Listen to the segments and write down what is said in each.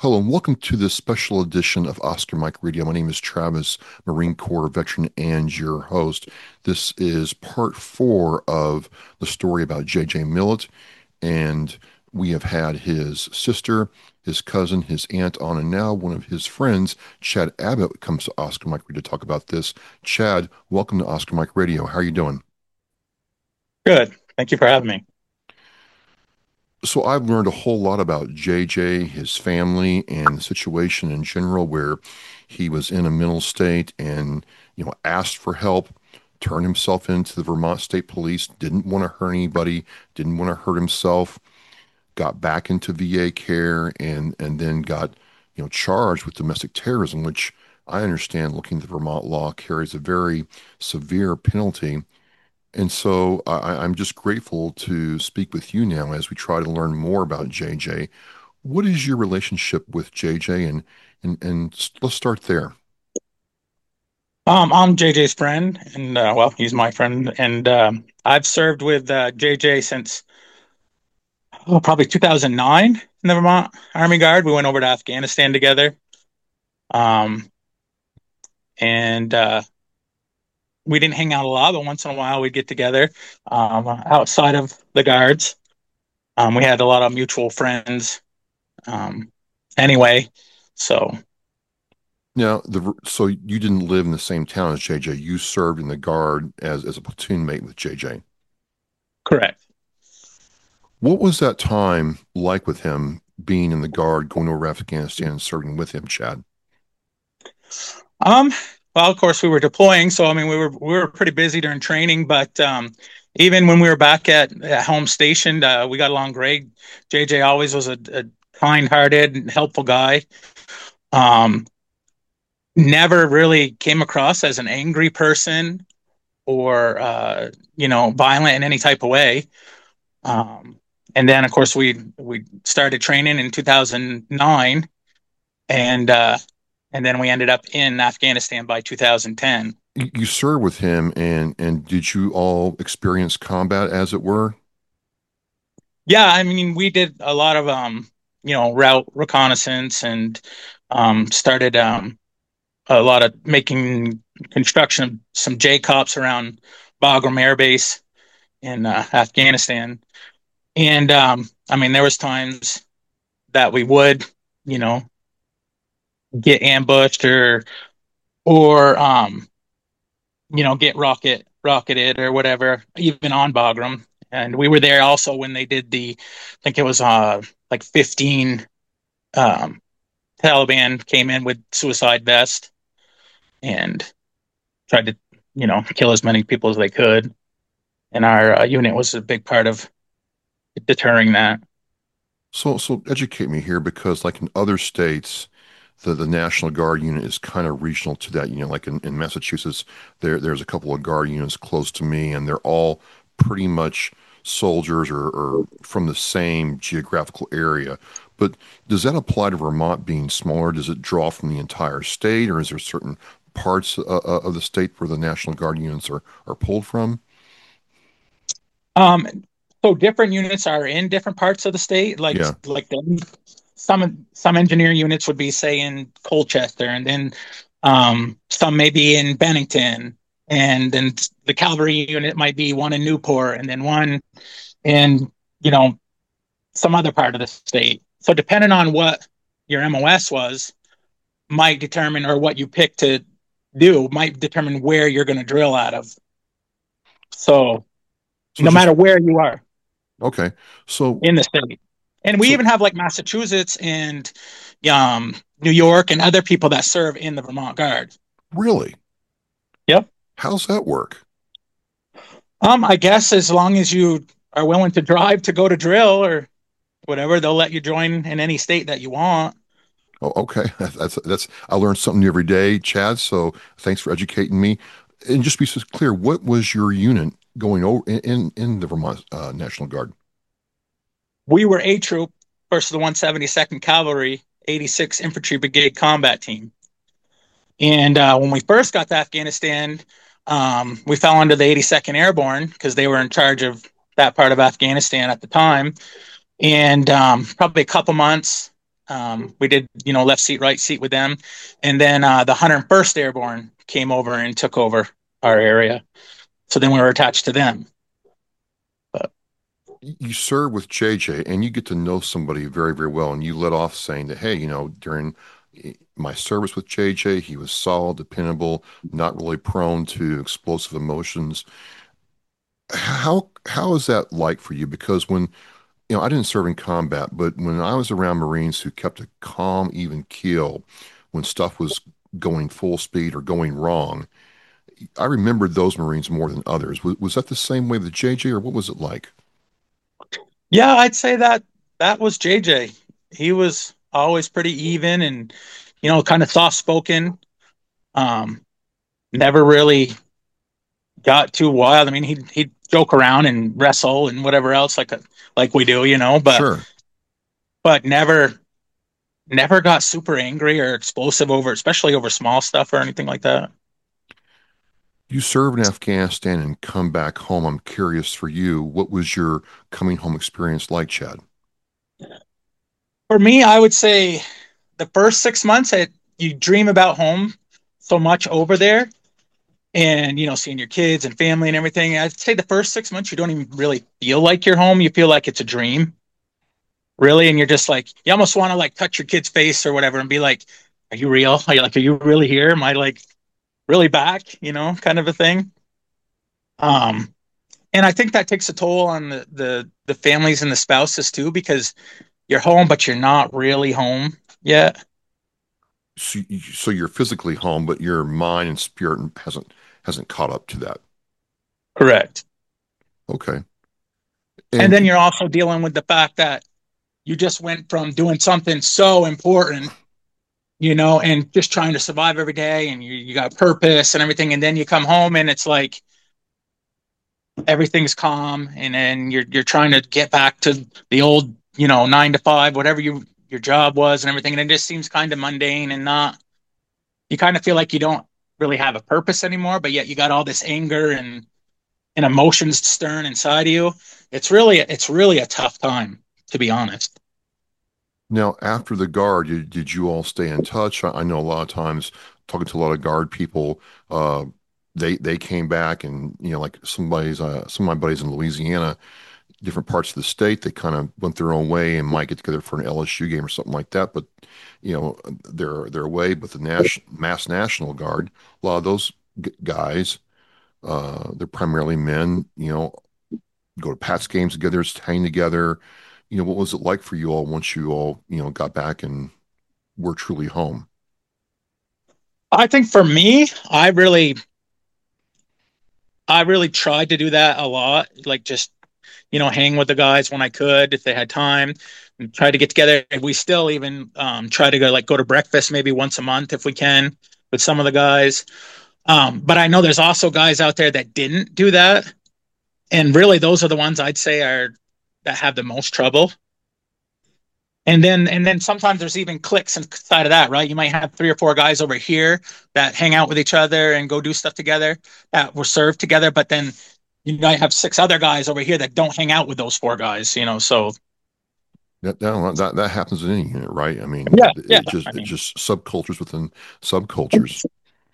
Hello and welcome to this special edition of Oscar Mike Radio. My name is Travis, Marine Corps veteran and your host. This is part four of the story about J.J. Millett, and we have had his sister, his cousin, his aunt on, and now one of his friends, Chad Abbott, comes to Oscar Mike Radio to talk about this. Chad, welcome to Oscar Mike Radio. How are you doing? Good. Thank you for having me. So I've learned a whole lot about JJ, his family, and the situation in general, where he was in a mental state and, asked for help, turned himself into the Vermont State Police, didn't want to hurt anybody, didn't want to hurt himself, got back into VA care and then got, charged with domestic terrorism, which I understand, looking at the Vermont law, carries a very severe penalty. And so I'm just grateful to speak with you now as we try to learn more about JJ. What is your relationship with JJ? And let's start there. I'm JJ's friend, and he's my friend, and I've served with JJ since probably 2009 in the Vermont Army Guard. We went over to Afghanistan together, um, and we didn't hang out a lot, but once in a while we'd get together outside of the guards. We had a lot of mutual friends. Um, anyway, so Now, so you didn't live in the same town as JJ. You served in the Guard as a platoon mate with JJ. correct. What was that time like with him being in the Guard, going over Afghanistan and serving with him, Chad? Um, well, of course, we were deploying, so I mean, we were pretty busy during training. But even when we were back at home stationed, we got along great. JJ always was a kind-hearted and helpful guy. Um, Never really came across as an angry person or violent in any type of way. Um, and then, of course, we started training in 2009, and and then we ended up in Afghanistan by 2010. You served with him, and did you all experience combat, as it were? Yeah, I mean, we did a lot of route reconnaissance and started a lot of making construction of some JCOPs around Bagram Air Base in Afghanistan. And I mean, there was times that we would, you know, get ambushed or get rocketed or whatever, even on Bagram. And we were there also when they did I think it was like 15 um, Taliban came in with suicide vest and tried to, kill as many people as they could. And our unit was a big part of deterring that. So educate me here, because like in other states, the National Guard unit is kind of regional to that. Like in Massachusetts, there's a couple of Guard units close to me, and they're all pretty much soldiers or from the same geographical area. But does that apply to Vermont being smaller? Does it draw from the entire state, or is there certain parts of the state where the National Guard units are pulled from? Um, so different units are in different parts of the state. Yeah. Some engineer units would be, say, in Colchester, and then some may be in Bennington, and then the cavalry unit might be one in Newport, and then one in you know some other part of the state. So depending on what your MOS was, might determine, or what you pick to do might determine where you're going to drill out of. So So no just matter where you are okay. So in the state. And we so even have like Massachusetts and New York and other people that serve in the Vermont Guard. really, Yep. how's that work? I guess as long as you are willing to drive to go to drill or whatever, they'll let you join in any state that you want. Oh, okay. That's I learn something new every day, Chad. So thanks for educating me. And just be so clear, what was your unit going over in the Vermont National Guard? We were A Troop versus the 172nd Cavalry 86 Infantry Brigade Combat Team. And when we first got to Afghanistan, we fell under the 82nd Airborne because they were in charge of that part of Afghanistan at the time. And probably a couple months We did, left seat, right seat with them. And then the 101st Airborne came over and took over our area. So then we were attached to them. But You serve with JJ and you get to know somebody very, very well. And you let off saying that, hey, during my service with JJ, he was solid, dependable, not really prone to explosive emotions. How is that like for you? Because when, I didn't serve in combat, but when I was around Marines who kept a calm, even keel when stuff was going full speed or going wrong, I remembered those Marines more than others. Was that the same way with JJ, or what was it like? yeah, I'd say that was JJ. He was always pretty even and, kind of soft spoken. Um, Never really got too wild. I mean, he'd joke around and wrestle and whatever else like we do, Sure. but never got super angry or explosive over, especially over small stuff or anything like that. You served in Afghanistan and come back home. I'm curious for you, what was your coming home experience like, Chad? For me, I would say the first 6 months, you dream about home so much over there, and seeing your kids and family and everything. I'd say the first 6 months, you don't even really feel like you're home. You feel like it's a dream, really, and you're just like you almost want to like touch your kid's face or whatever and be like, "Are you real? Are you really here? Am I like really back?" Kind of a thing. Um, and I think that takes a toll on the families and the spouses too, because you're home, but you're not really home yet. So you're physically home, but your mind and spirit hasn't caught up to that. Correct. Okay. And And then you're also dealing with the fact that you just went from doing something so important, and just trying to survive every day, and you got purpose and everything, and then you come home and it's like everything's calm, and then you're trying to get back to the old, 9 to 5, whatever your job was and everything, and it just seems kind of mundane and not. You kind of feel like you don't really have a purpose anymore, but yet you got all this anger and emotions stirring inside of you. It's really a tough time, to be honest. now, after the guard, did you all stay in touch? I know a lot of times talking to a lot of guard people, uh, they came back and like some of my buddies in Louisiana, different parts of the state, they kind of went their own way and might get together for an LSU game or something like that. But they're away. But the mass National Guard, a lot of those guys, they're primarily men. Go to Pats games together, hang together. What was it like for you all once you all got back and were truly home? I think for me, I really tried to do that a lot, like just hang with the guys when I could if they had time, and try to get together. And we still even try to go to breakfast maybe once a month if we can with some of the guys. But I know there's also guys out there that didn't do that, and really those are the ones I'd say are that have the most trouble. And then sometimes there's even cliques inside of that, right? You might have three or four guys over here that hang out with each other and go do stuff together that were served together, but then you might have six other guys over here that don't hang out with those four guys, So That happens in any unit, right? I mean, yeah, yeah. I it's mean, just subcultures within subcultures.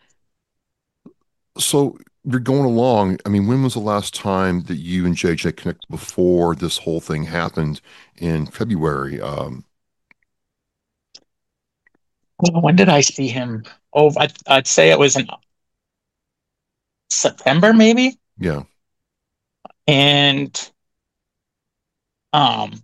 So you're going along. I mean, when was the last time that you and JJ connected before this whole thing happened in February? when did I see him? Oh, I'd say it was in September, maybe. Yeah. And um,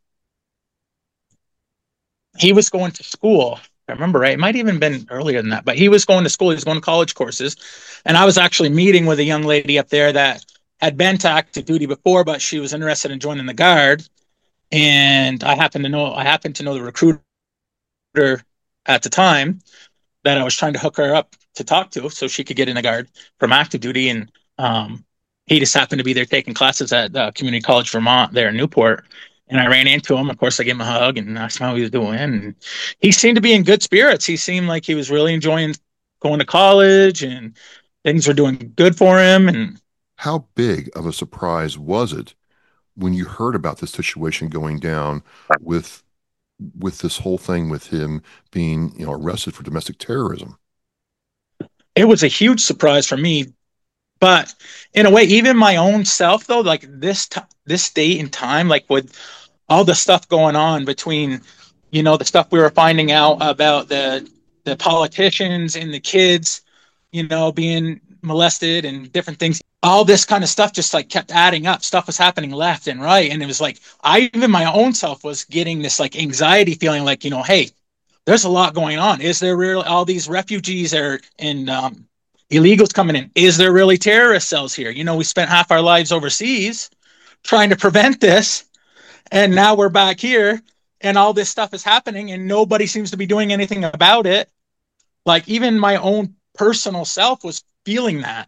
he was going to school. I remember right. It might even been earlier than that, but he was going to school. He was going to college courses, and I was actually meeting with a young lady up there that had been to active duty before, but she was interested in joining the guard. And I happened to know the recruiter at the time that I was trying to hook her up to talk to, so she could get in the guard from active duty. And he just happened to be there taking classes at Community College Vermont there in Newport. And I ran into him. Of course, I gave him a hug and asked him how he was doing. And he seemed to be in good spirits. He seemed like he was really enjoying going to college, and things were doing good for him. And How big of a surprise was it when you heard about this situation going down with with this whole thing with him being, arrested for domestic terrorism? It was a huge surprise for me, but in a way, even my own self though, like this date and time, like with all the stuff going on between, the stuff we were finding out about the politicians and the kids, being molested and different things. All this kind of stuff just like kept adding up. Stuff was happening left and right. And it was like, I, even my own self was getting this like anxiety feeling like, hey, there's a lot going on. Is there really all these refugees are and illegals coming in? Is there really terrorist cells here? We spent half our lives overseas trying to prevent this. And now we're back here and all this stuff is happening and nobody seems to be doing anything about it. Like even my own personal self was feeling that.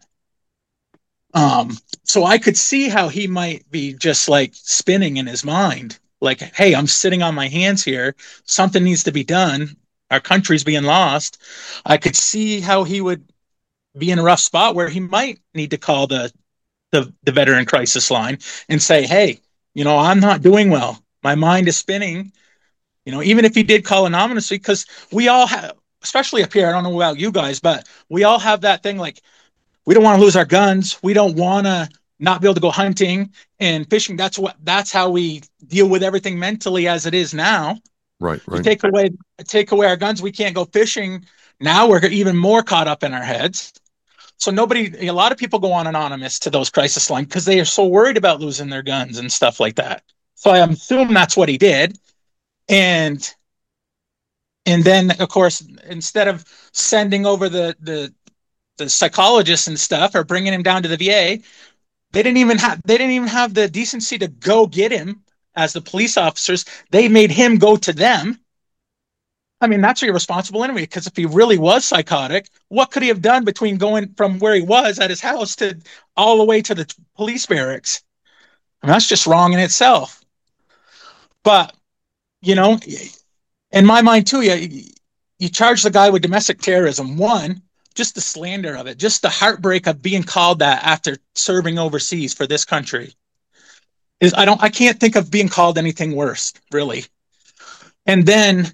So I could see how he might be just like spinning in his mind. Like, hey, I'm sitting on my hands here. Something needs to be done. Our country's being lost. I could see how he would be in a rough spot where he might need to call the veteran crisis line and say, hey, I'm not doing well. My mind is spinning. Even if he did call anonymously, because we all have, especially up here, I don't know about you guys, but we all have that thing like we don't want to lose our guns. We don't want to not be able to go hunting and fishing. That's how we deal with everything mentally as it is now. Right, You right. take away our guns, we can't go fishing. Now we're even more caught up in our heads. So a lot of people go on anonymous to those crisis lines because they are so worried about losing their guns and stuff like that. So I assume that's what he did. And and then of course, instead of sending over the psychologists and stuff or bringing him down to the VA, they didn't even have the decency to go get him as the police officers. They made him go to them. I mean, that's irresponsible anyway, because if he really was psychotic, what could he have done between going from where he was at his house to all the way to the police barracks? I mean, that's just wrong in itself. But, you know, in my mind too, you charge the guy with domestic terrorism. One, just the slander of it, just the heartbreak of being called that after serving overseas for this country is I can't think of being called anything worse, really. And then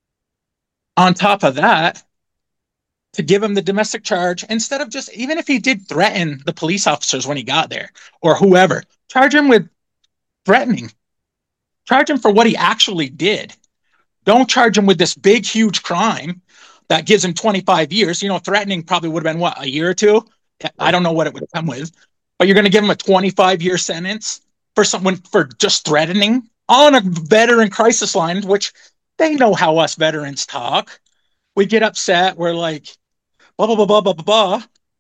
on top of that, to give him the domestic charge instead of just even if he did threaten the police officers when he got there or whoever, charge him with threatening. Charge him for what he actually did. Don't charge him with this big, huge crime that gives him 25 years. Threatening probably would have been what, a year or two? I Right. don't know what it would come with, but you're going to give him a 25-year sentence for someone for just threatening on a veteran crisis line, which they know how us veterans talk. We get upset. We're like, blah, blah, blah, blah, blah, blah, blah.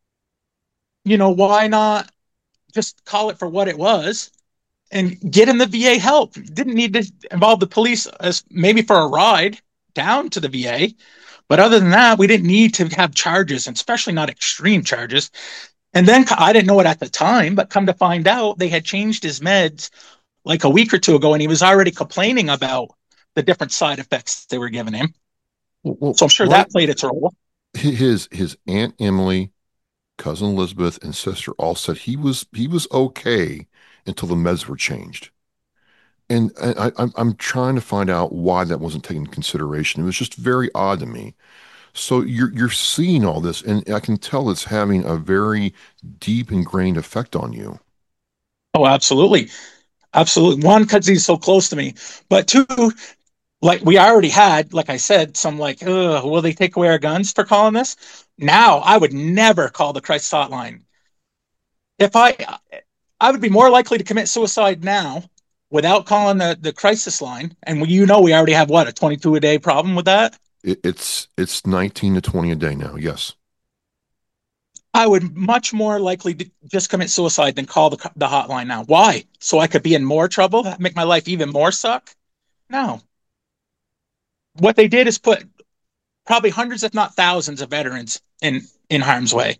Why not just call it for what it was and get him the VA help? Didn't need to involve the police as maybe for a ride down to the VA. But other than that, we didn't need to have charges, and especially not extreme charges. And then I didn't know it at the time, but come to find out, they had changed his meds like a week or two ago, and he was already complaining about the different side effects they were giving him. Well, So I'm sure right. that played its role. His Aunt Emily, cousin Elizabeth, and sister all said he was okay until the meds were changed. And I'm trying to find out why that wasn't taken into consideration. It was just very odd to me. So you're seeing all this, and I can tell it's having a very deep ingrained effect on you. Oh, absolutely. Absolutely. One, because he's so close to me. But two, like we already had, like I said, some like, will they take away our guns for calling this? Now, I would never call the crisis hotline. If I would be more likely to commit suicide now without calling the crisis line. And we already have what, a 22 a day problem with that? It's 19 to 20 a day now. Yes. I would much more likely to just commit suicide than call the hotline now. Why? So I could be in more trouble, make my life even more suck? No. What they did is put probably hundreds, if not thousands, of veterans in harm's way.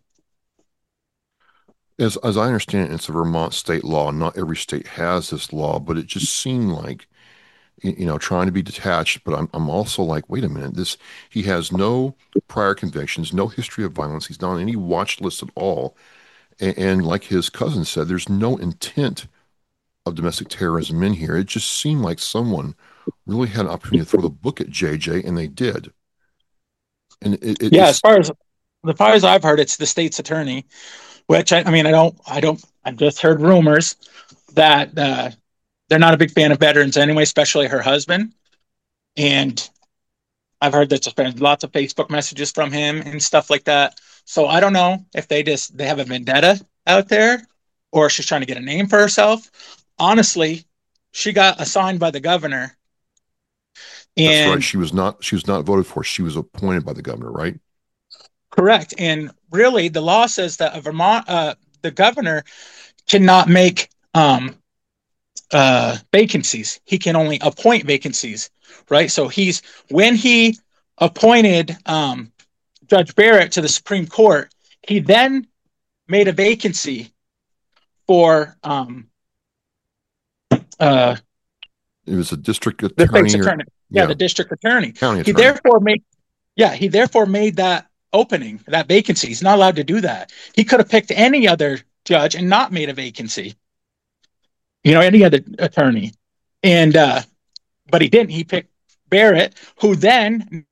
As I understand it, it's a Vermont state law. Not every state has this law, but it just seemed like, trying to be detached. But I'm also like, wait a minute, he has no prior convictions, no history of violence. He's not on any watch list at all. And like his cousin said, there's no intent of domestic terrorism in here. It just seemed like someone really had an opportunity to throw the book at JJ, and they did. And Yeah, it's as far as I've heard, it's the state's attorney, which I mean, I've just heard rumors that they're not a big fan of veterans anyway, especially her husband. And I've heard that there's been lots of Facebook messages from him and stuff like that. So I don't know if they have a vendetta out there, or she's trying to get a name for herself. Honestly, she got assigned by the governor, That's right. and She was not voted for. She was appointed by the governor, right? correct. And really, the law says that the governor cannot make vacancies. He can only appoint vacancies, right? So when he appointed Judge Barrett to the Supreme Court, he then made a vacancy for uh, It was a district the state's attorney or attorney. Yeah, yeah, the district attorney. county He attorney. therefore made he therefore made that opening, that vacancy. He's not allowed to do that. He could have picked any other judge and not made a vacancy. Any other attorney, and but he didn't. He picked Barrett, who then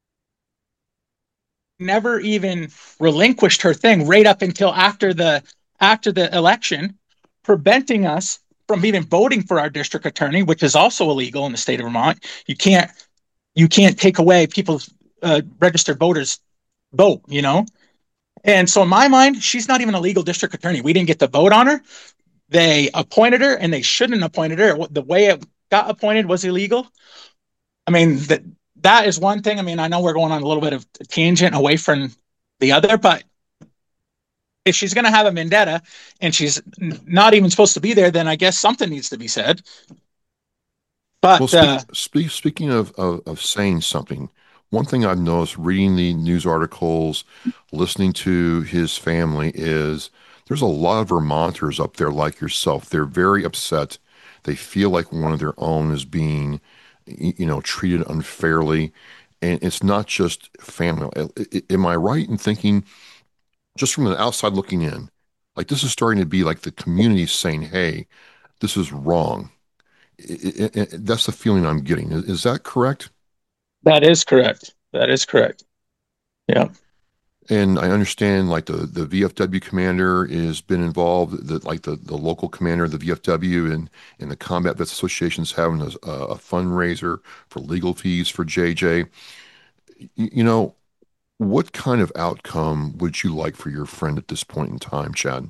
never even relinquished her thing right up until after the election, preventing us from even voting for our district attorney, which is also illegal in the state of Vermont. You can't take away people's registered voters vote. And so in my mind, she's not even a legal district attorney. We didn't get to vote on her. They appointed her, and they shouldn't have appointed her. The way it got appointed was illegal. I mean, that is one thing. I mean, I know we're going on a little bit of a tangent away from the other, but if she's going to have a vendetta and she's not even supposed to be there, then I guess something needs to be said. Well, But speaking of saying something, one thing I've noticed reading the news articles, listening to his family is there's a lot of Vermonters up there like yourself. They're very upset. They feel like one of their own is being, treated unfairly. And it's not just family. Am I right in thinking, just from the outside looking in, like this is starting to be like the community saying, hey, this is wrong? That's the feeling I'm getting. Is that correct? that is correct. That is correct. Yeah. And I understand like the VFW commander has been involved, the local commander of the VFW and the Combat Vets Association is having a fundraiser for legal fees for JJ. You know, what kind of outcome would you like for your friend at this point in time, Chad?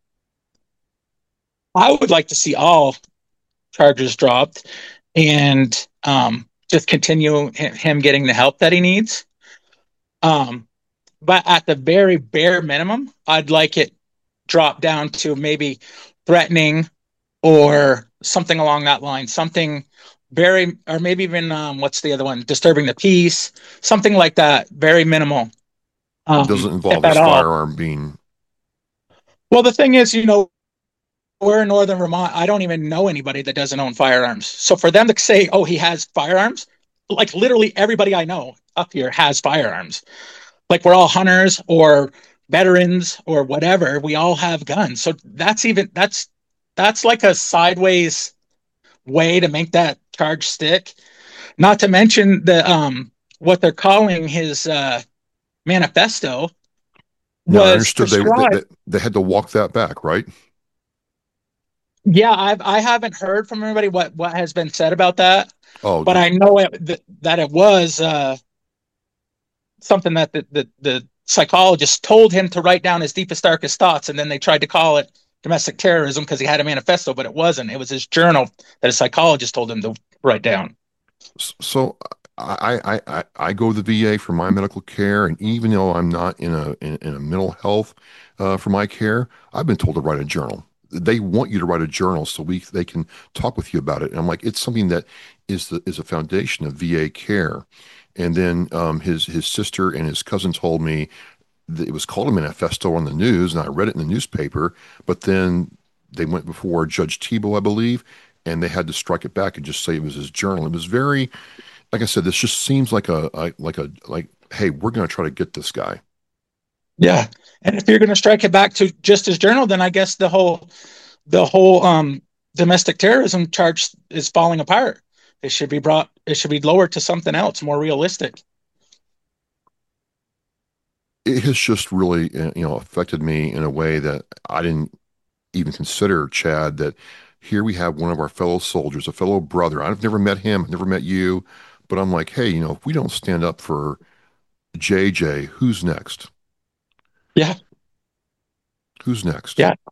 I would like to see all charges dropped and just continue him getting the help that he needs. Um, but at the very bare minimum, I'd like it dropped down to maybe threatening or something along that line. Something very, or maybe even what's the other one? Disturbing the peace, something like that. Very minimal, It doesn't if involve his at all. firearm being. Well, the thing is, we're in northern Vermont. I don't even know anybody that doesn't own firearms. So for them to say, "Oh, he has firearms," like literally everybody I know up here has firearms. Like we're all hunters or veterans or whatever. We all have guns. So that's like a sideways way to make that charge stick. Not to mention what they're calling his manifesto Now, I was understood prescribed. they had to walk that back, right? Yeah, I haven't heard from everybody what has been said about that, Oh, but I know that it was something that the psychologist told him to write down his deepest darkest thoughts, and then they tried to call it domestic terrorism because he had a manifesto, but it wasn't. It was his journal that a psychologist told him to write down. so I go to the VA for my medical care, and even though I'm not in a mental health for my care, I've been told to write a journal. They want you to write a journal so they can talk with you about it. And I'm like, it's something that is a foundation of VA care. And then his sister and his cousin told me that it was called a manifesto on the news, and I read it in the newspaper. But then they went before Judge Tebow, I believe, and they had to strike it back and just say it was his journal. It was very, like I said, this just seems like, hey, we're going to try to get this guy. Yeah, and if you're going to strike it back to just his journal, then I guess the whole domestic terrorism charge is falling apart. It should be lowered to something else, more realistic. It has just really, affected me in a way that I didn't even consider, Chad, that here we have one of our fellow soldiers, a fellow brother. I've never met him, I've never met you, but I'm like, hey, if we don't stand up for JJ, who's next? Yeah, Who's next? yeah.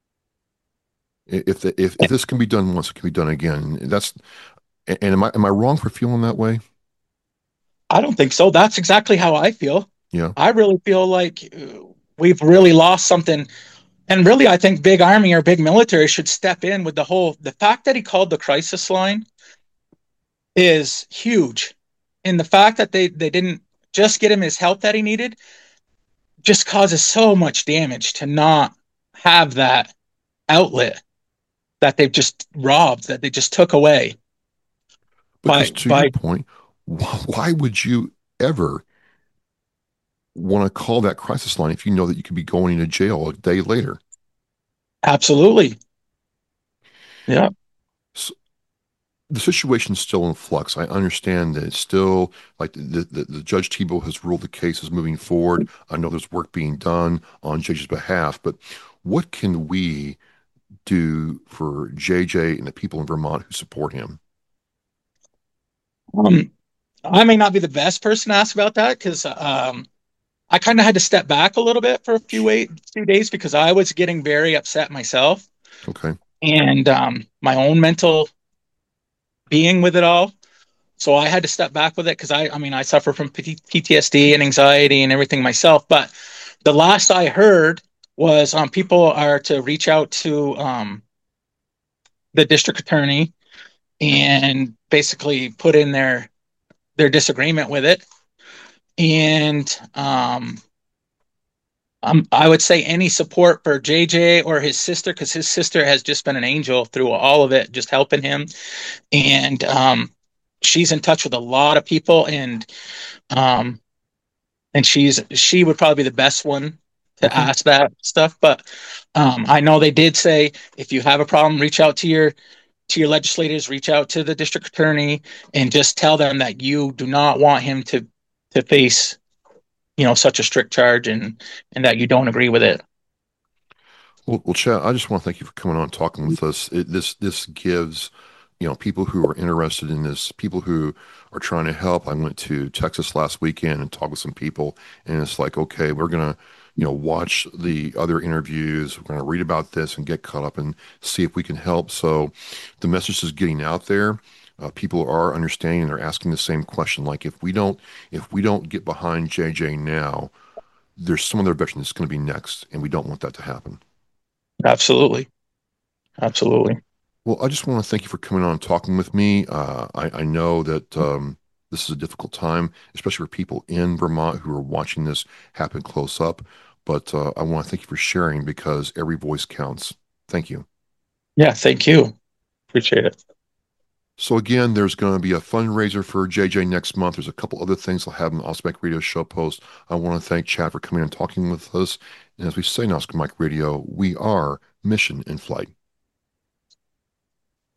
If this can be done once, it can be done again. And am I wrong for feeling that way? I don't think so. That's exactly how I feel. Yeah. I really feel like we've really lost something. And really, I think big army or big military should step in with the fact that he called the crisis line is huge. And the fact that they didn't just get him his help that he needed just causes so much damage to not have that outlet that they've just robbed, that they just took away Because to your by point, why would you ever want to call that crisis line if you know that you could be going into jail a day later? absolutely. Yeah. So the situation's still in flux. I understand that it's still like the Judge Tebow has ruled the case is moving forward. I know there's work being done on JJ's behalf, but what can we do for JJ and the people in Vermont who support him? Um, I may not be the best person to ask about that because I kind of had to step back a little bit for few days because I was getting very upset myself Okay. and my own mental being with it all. So I had to step back with it because I mean, I suffer from PTSD and anxiety and everything myself. But the last I heard was people are to reach out to the district attorney and basically put in their disagreement with it. And I would say any support for JJ or his sister, because his sister has just been an angel through all of it, just helping him. And she's in touch with a lot of people, um, and she would probably be the best one to Okay. ask that stuff. But I know they did say if you have a problem, reach out to your legislators, reach out to the district attorney, and just tell them that you do not want him to face such a strict charge and that you don't agree with it. Well, Chad, I just want to thank you for coming on and talking with us. This gives, people who are interested in this, people who are trying to help. I went to Texas last weekend and talked with some people, and it's like, okay, we're gonna, watch the other interviews. We're gonna read about this and get caught up and see if we can help. So, the message is getting out there. People are understanding and they're asking the same question. Like, if we don't get behind JJ now, there's some other veteran that's going to be next, and we don't want that to happen. Absolutely. Absolutely. Well, I just want to thank you for coming on and talking with me. I know that this is a difficult time, especially for people in Vermont who are watching this happen close up. But I want to thank you for sharing because every voice counts. Thank you. Yeah, thank you. Appreciate it. So again, there's going to be a fundraiser for JJ next month. There's a couple other things I'll have in the Oscar Mike Radio show post. I want to thank Chad for coming and talking with us. And as we say in Oscar Mike Radio, we are mission in flight.